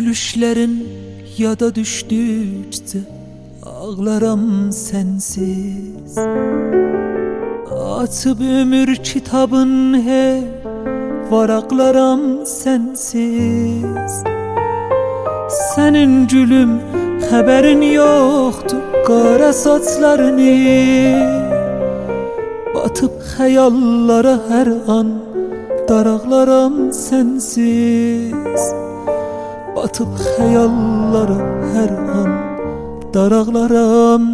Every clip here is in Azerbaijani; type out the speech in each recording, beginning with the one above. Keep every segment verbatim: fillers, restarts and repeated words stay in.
Gülüşlerin yada düştükçe ağlaram sensiz. Açıp ömür kitabın he varaqlaram sensiz. Senin gülüm xəbərin yoxdur qara saçlarını. Batıp xəyallara hər an daraqlaram sensiz. Batıp xəyallara hər an daraqlaram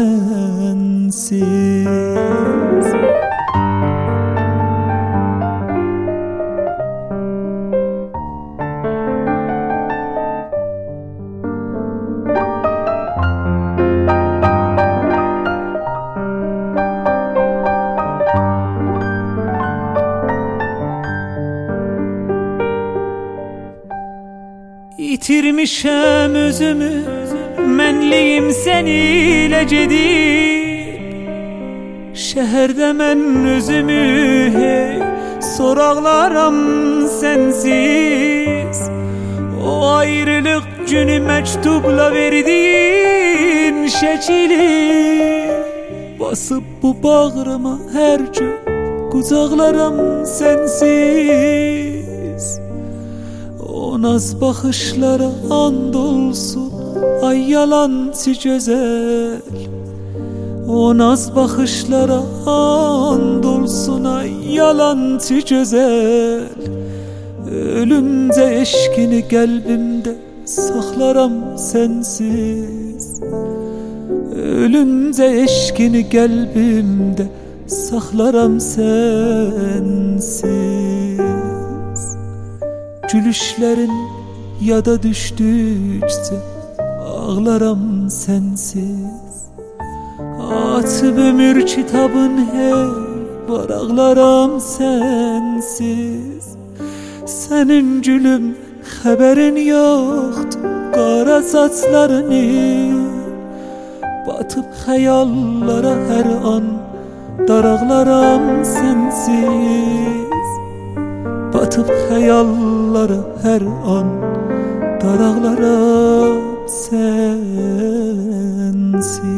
sensiz. İtirmişəm özümü, mənliyim sənilə gedib. Şəhərdə mən özümü hey soraqlaram sensiz. O ayrılıq günü məktubla verdiyin şəkili basıb bu bağrıma hər gün qucaqlaram sensiz. O naz baxışlara and olsun ay yalancı gözəl. O naz baxışlara and olsun ay yalancı gözəl. Ölümcə eşkini qəlbimdə saxlaram sensiz. Ölümcə eşkini qəlbimdə saxlaram sensiz. Gülüşlerin yada düştükçe ağlaram sensiz. Açıp ömür kitabın hey varaqlaram sensiz. Senin gülüm xəbərin yoxdur qara saçlarını. Batıp xəyallara hər an daraqlaram sensiz. Batıp xəyallara hər an daraqlaram sensiz.